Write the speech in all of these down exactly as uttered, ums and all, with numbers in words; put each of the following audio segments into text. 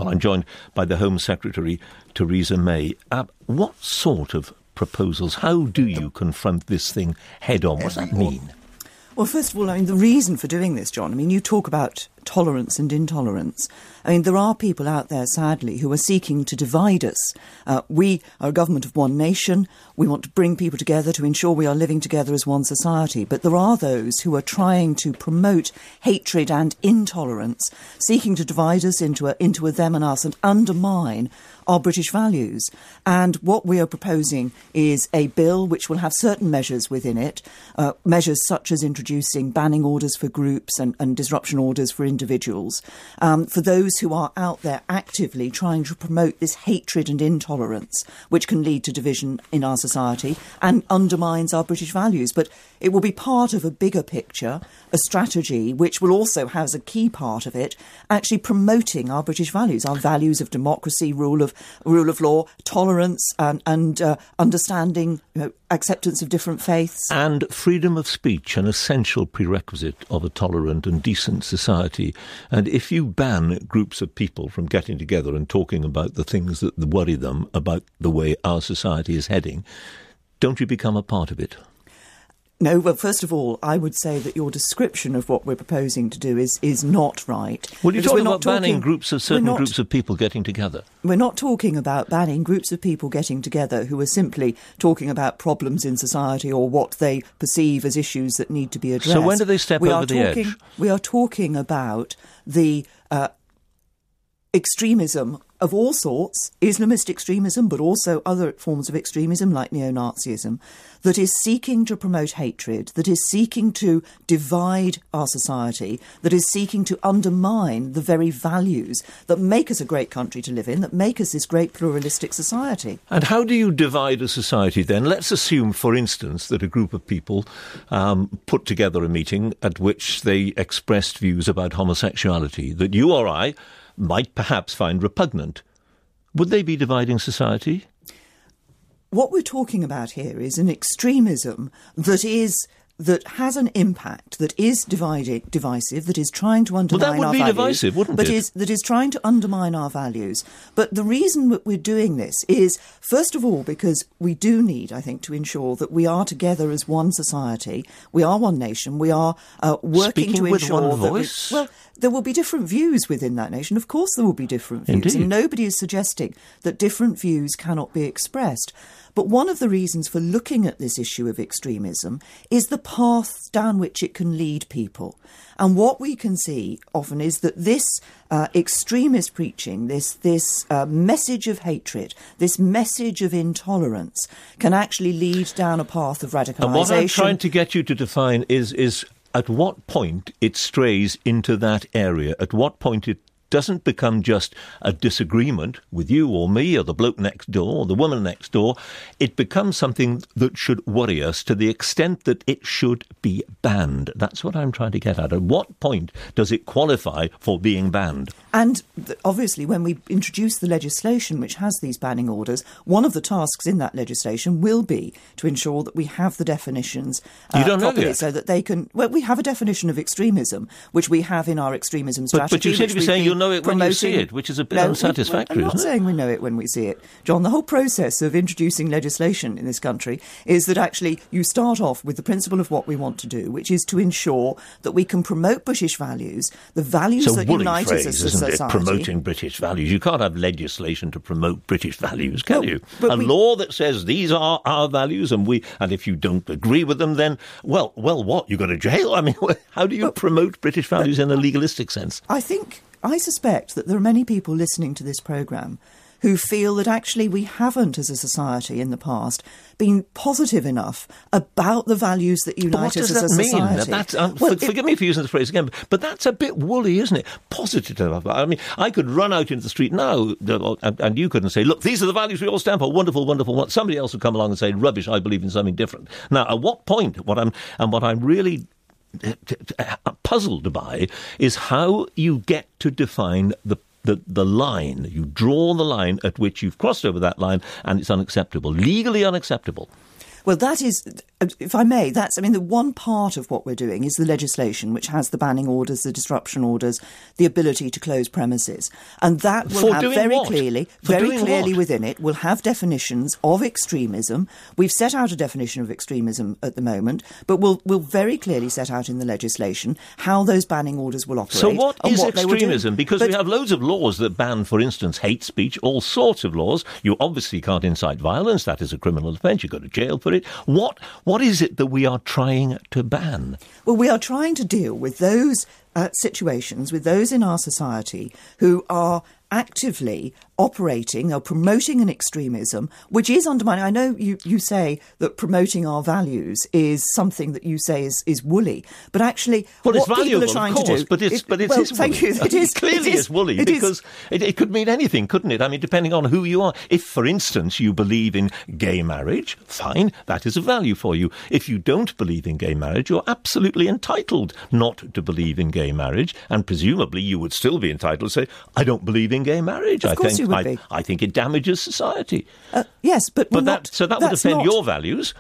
Well, I'm joined by the Home Secretary, Theresa May. Uh, what sort of proposals, how do you confront this thing head on? What does that mean? Well, first of all, I mean, the reason for doing this, John, I mean, you talk about tolerance and intolerance. I mean, there are people out there, sadly, who are seeking to divide us. Uh, we are a government of one nation. We want to bring people together to ensure we are living together as one society. But there are those who are trying to promote hatred and intolerance, seeking to divide us into a, into a them and us and undermine our British values. And what we are proposing is a bill which will have certain measures within it, uh, measures such as introducing banning orders for groups and, and disruption orders for individuals, um, for those who are out there actively trying to promote this hatred and intolerance, which can lead to division in our society and undermines our British values. But it will be part of a bigger picture, a strategy which will also have as a key part of it actually promoting our British values, our values of democracy, rule of rule of law, tolerance and, and uh, understanding, you know, acceptance of different faiths. And freedom of speech, an essential prerequisite of a tolerant and decent society. And if you ban groups of people from getting together and talking about the things that worry them about the way our society is heading, don't you become a part of it? No, well, first of all, I would say that your description of what we're proposing to do is, is not right. Well, you're talking about talking, banning groups of certain not, groups of people getting together. We're not talking about banning groups of people getting together who are simply talking about problems in society or what they perceive as issues that need to be addressed. So when do they step we over the talking, edge? We are talking about the uh, extremism of all sorts, Islamist extremism, but also other forms of extremism like neo-Nazism, that is seeking to promote hatred, that is seeking to divide our society, that is seeking to undermine the very values that make us a great country to live in, that make us this great pluralistic society. And how do you divide a society then? Let's assume, for instance, that a group of people um, put together a meeting at which they expressed views about homosexuality that you or I might perhaps find repugnant. Would they be dividing society? What we're talking about here is an extremism that is that has an impact, that is divided, divisive, that is trying to undermine our values. Well, that would be divisive, wouldn't but it? Is, that is trying to undermine our values. But the reason that we're doing this is, first of all, because we do need, I think, to ensure that we are together as one society. We are one nation. We are uh, working Speaking to with ensure one that voice? We, well, there will be different views within that nation. Of course there will be different views. Indeed. And nobody is suggesting that different views cannot be expressed. But one of the reasons for looking at this issue of extremism is the path down which it can lead people. And what we can see often is that this uh, extremist preaching, this, this uh, message of hatred, this message of intolerance can actually lead down a path of radicalisation. And what I'm trying to get you to define is, is at what point it strays into that area, at what point it doesn't become just a disagreement with you or me or the bloke next door or the woman next door. It becomes something that should worry us to the extent that it should be banned. That's what I'm trying to get at. At what point does it qualify for being banned? And th- obviously, when we introduce the legislation which has these banning orders, one of the tasks in that legislation will be to ensure that we have the definitions uh, you don't know properly yet. so that they can... Well, we have a definition of extremism, which we have in our extremism strategy. But, but you seem to be saying you'll know it when you see it, which is a bit no, unsatisfactory, we, I'm not isn't it? saying we know it when we see it. John, the whole process of introducing legislation in this country is that actually you start off with the principle of what we want to do, which is to ensure that we can promote British values, the values It's a that woolly unite phrase, us as a isn't society. it? Promoting British values. You can't have legislation to promote British values, can No, you? but A we- law that says these are our values, and we, and if you don't agree with them, then well, well, what? You go to jail? I mean, how do you But- promote British values in a legalistic sense? I think, I suspect that there are many people listening to this programme who feel that actually we haven't, as a society in the past, been positive enough about the values that But what us does as that a mean? society. That's, um, Well, for, it- forgive me for using the phrase again, but that's a bit woolly, isn't it? Positive enough. I mean, I could run out into the street now, and, and you couldn't say, look, these are the values we all stand for, wonderful, wonderful. Somebody else would come along and say, rubbish, I believe in something different. Now, at what point, what I'm, and what I'm really puzzled by is how you get to define the The, the line, you draw the line at which you've crossed over that line and it's unacceptable, legally unacceptable. Well, that is, if I may, that's, I mean, the one part of what we're doing is the legislation, which has the banning orders, the disruption orders, the ability to close premises. And that will For have doing very what? clearly, For very doing clearly what? within it, will have definitions of extremism. We've set out a definition of extremism at the moment, but we'll, we'll very clearly set out in the legislation how those banning orders will operate. So what and is what they will do. extremism? Because But- we have loads of laws that ban, for instance, hate speech, all sorts of laws. You obviously can't incite violence. That is a criminal offence. You go to jail for it. What What is it that we are trying to ban? Well, we are trying to deal with those uh, situations, with those in our society who are actively operating or promoting an extremism which is undermining. I know you, you say that promoting our values is something that you say is, is woolly, but actually Well, it's what valuable, people are trying of course, to do... but it's, it, but it's well, is thank woolly. you. It is, Clearly it is, it's woolly it because is, it, it could mean anything, couldn't it? I mean, depending on who you are. If, for instance, you believe in gay marriage, fine, that is a value for you. If you don't believe in gay marriage, you're absolutely entitled not to believe in gay marriage, and presumably you would still be entitled to say, I don't believe in gay marriage. Of I course think you would I, be. I think it damages society. Uh, yes, but, But not, that, so that would that's offend not- your values.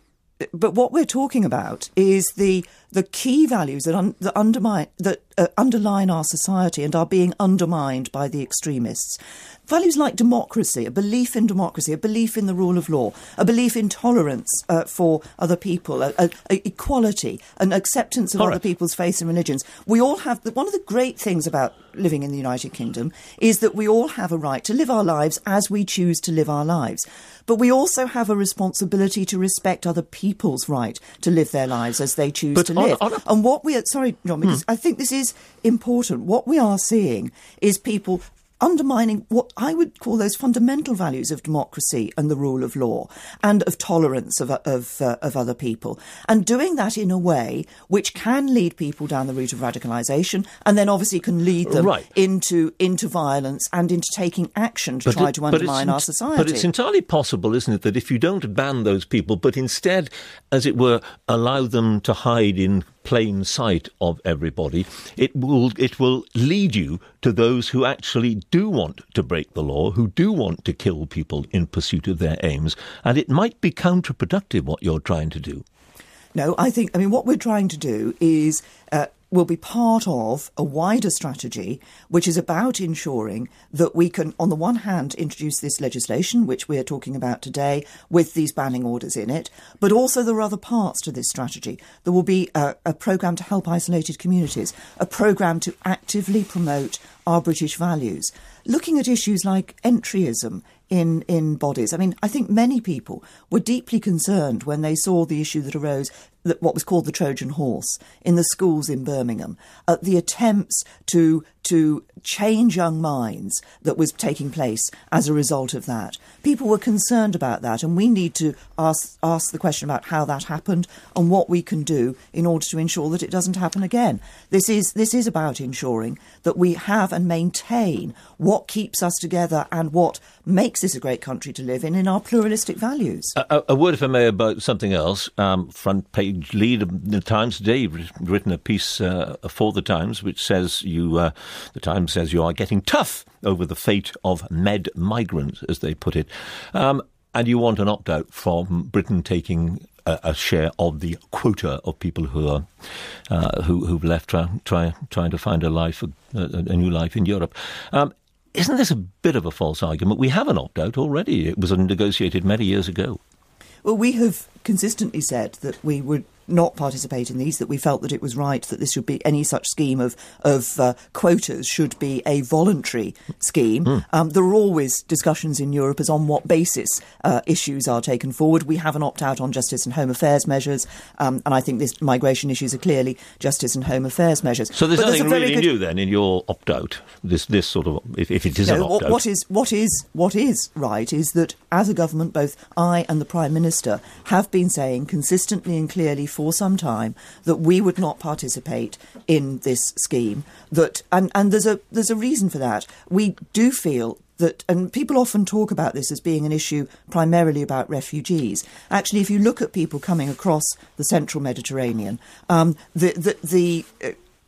But what we're talking about is the the key values that, un, that undermine that uh, underline our society and are being undermined by the extremists. Values like democracy, a belief in democracy, a belief in the rule of law, a belief in tolerance uh, for other people, a, a, a equality, an acceptance of All other right. people's faiths and religions. We all have the, one of the great things about living in the United Kingdom is that we all have a right to live our lives as we choose to live our lives. But we also have a responsibility to respect other people's right to live their lives as they choose But to on- live. on a- And what we are, sorry, John, because I think this is important. What we are seeing is people undermining what I would call those fundamental values of democracy and the rule of law and of tolerance of of, uh, of other people, and doing that in a way which can lead people down the route of radicalisation, and then obviously can lead them Right. into into violence and into taking action to But try it- to but it's undermine our ent- society. But it's entirely possible, isn't it, that if you don't ban those people, but instead, as it were, allow them to hide in plain sight of everybody, it will it will lead you to those who actually do want to break the law, who do want to kill people in pursuit of their aims, and it might be counterproductive what you're trying to do. No, I think, I mean, what we're trying to do is, uh, will be part of a wider strategy which is about ensuring that we can, on the one hand, introduce this legislation, which we're talking about today, with these banning orders in it, but also there are other parts to this strategy. There will be a, a programme to help isolated communities, a programme to actively promote our British values, looking at issues like entryism in, in bodies. I mean, I think many people were deeply concerned when they saw the issue that arose, that what was called the Trojan horse, in the schools in Birmingham, at the attempts to to change young minds that was taking place as a result of that. People were concerned about that, and we need to ask ask the question about how that happened and what we can do in order to ensure that it doesn't happen again. This is this is about ensuring that we have and maintain what keeps us together and what makes this a great country to live in in our pluralistic values. A, a, a word, if I may, about something else. Um, front page lead of the Times today, you've written a piece uh, for the Times which says you, uh, the Times says you are getting tough over the fate of med migrants, as they put it. Um, and you want an opt-out from Britain taking a, a share of the quota of people who are uh, who, who've left try, try, trying to find a life, a, a new life in Europe. Um, Isn't this a bit of a false argument? We have an opt-out already. It was negotiated many years ago. Well, we have consistently said that we would not participate in these, that we felt that it was right that this should be, any such scheme of, of uh, quotas should be a voluntary scheme. Mm. Um, there are always discussions in Europe as on what basis uh, issues are taken forward. We have an opt-out on justice and home affairs measures, um, and I think this migration issues are clearly justice and home affairs measures. So there's but nothing there's really good... new then in your opt-out, this this sort of, if, if it is no, an opt-out. What is, what, is, what is right is that as a government, both I and the Prime Minister have been saying consistently and clearly for some time that we would not participate in this scheme. That and, and there's a there's a reason for that. We do feel that, and people often talk about this as being an issue primarily about refugees. Actually, if you look at people coming across the central Mediterranean, um, the the, the uh,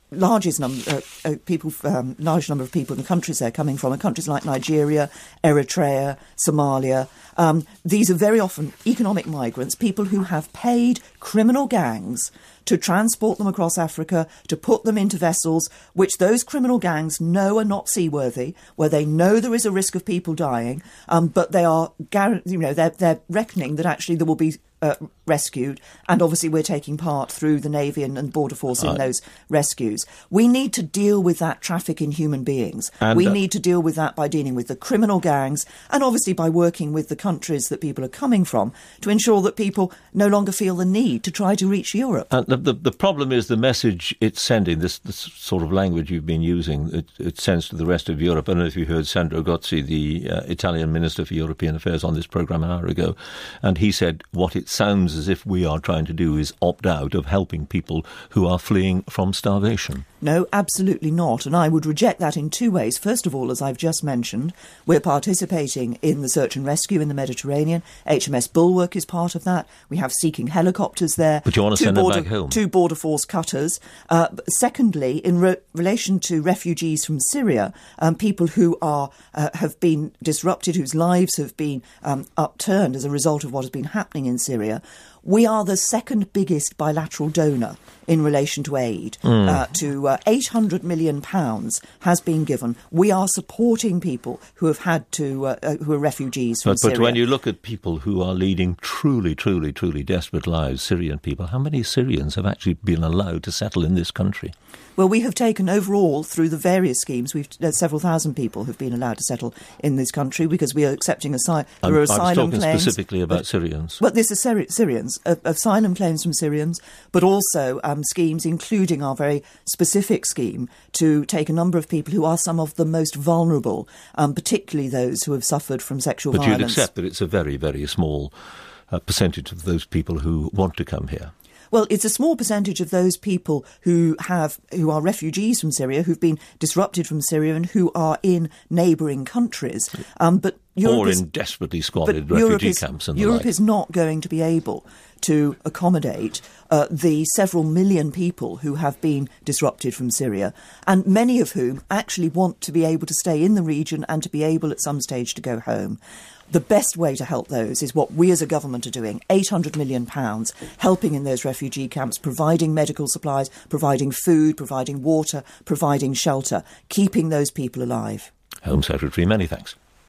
largest number uh, uh, people, um, large number of people in the countries they're coming from are countries like Nigeria, Eritrea, Somalia. Um, these are very often economic migrants, people who have paid criminal gangs to transport them across Africa, to put them into vessels which those criminal gangs know are not seaworthy, where they know there is a risk of people dying, um, but they are, you know, they're, they're reckoning that actually there will be Uh, rescued, and obviously we're taking part through the Navy and, and Border Force in uh, those rescues. We need to deal with that traffic in human beings. We uh, need to deal with that by dealing with the criminal gangs, and obviously by working with the countries that people are coming from to ensure that people no longer feel the need to try to reach Europe. And the, the, the problem is the message it's sending, this, this sort of language you've been using, it, it sends to the rest of Europe. I don't know if you heard Sandro Gozzi, the uh, Italian Minister for European Affairs, on this programme an hour ago, and he said what it sounds as if we are trying to do is opt out of helping people who are fleeing from starvation. No, absolutely not. And I would reject that in two ways. First of all, as I've just mentioned, we're participating in the search and rescue in the Mediterranean. H M S Bulwark is part of that. We have Sea-King helicopters there. But you want to send border, them back home? Two Border Force cutters. Uh, secondly, in re- relation to refugees from Syria, um, people who are uh, have been disrupted, whose lives have been um, upturned as a result of what has been happening in Syria, we are the second biggest bilateral donor in relation to aid. Mm. Uh, to uh, eight hundred million pounds has been given. We are supporting people who have had to, uh, uh, who are refugees from but, Syria. But when you look at people who are leading truly, truly, truly desperate lives, Syrian people, how many Syrians have actually been allowed to settle in this country? Well, we have taken overall, through the various schemes, we've uh, several thousand people have been allowed to settle in this country because we are accepting asylum. There are asylum I was talking claims, specifically about but, Syrians. Well, this is Syri- Syrians, uh, asylum claims from Syrians, but also um, schemes, including our very specific scheme to take a number of people who are some of the most vulnerable, um, particularly those who have suffered from sexual but violence. But you'd accept that it's a very, very small uh, percentage of those people who want to come here. Well, it's a small percentage of those people who have who are refugees from Syria, who've been disrupted from Syria and who are in neighbouring countries. Um, but Europe or is, in desperately squalid refugee is, camps and the Europe like. is not going to be able to accommodate uh, the several million people who have been disrupted from Syria, and many of whom actually want to be able to stay in the region and to be able at some stage to go home. The best way to help those is what we as a government are doing, eight hundred million pounds, helping in those refugee camps, providing medical supplies, providing food, providing water, providing shelter, keeping those people alive. Home Secretary, many thanks.